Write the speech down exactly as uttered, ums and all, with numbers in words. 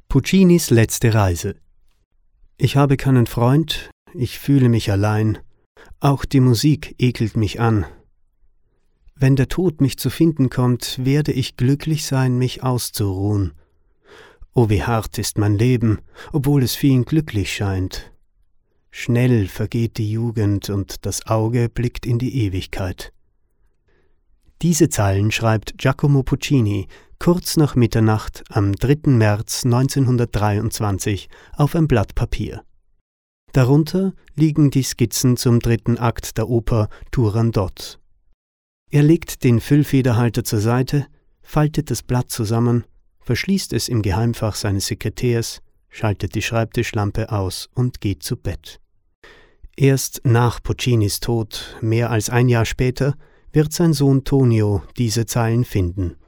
Puccinis letzte Reise. Ich habe keinen Freund, ich fühle mich allein, auch die Musik ekelt mich an. Wenn der Tod mich zu finden kommt, werde ich glücklich sein, mich auszuruhen. O wie hart ist mein Leben, obwohl es vielen glücklich scheint. Schnell vergeht die Jugend und das Auge blickt in die Ewigkeit. Diese Zeilen schreibt Giacomo Puccini kurz nach Mitternacht am dritten März neunzehnhundertdreiundzwanzig auf ein Blatt Papier. Darunter liegen die Skizzen zum dritten Akt der Oper Turandot. Er legt den Füllfederhalter zur Seite, faltet das Blatt zusammen, verschließt es im Geheimfach seines Sekretärs, schaltet die Schreibtischlampe aus und geht zu Bett. Erst nach Puccinis Tod, mehr als ein Jahr später, wird sein Sohn Tonio diese Zeilen finden.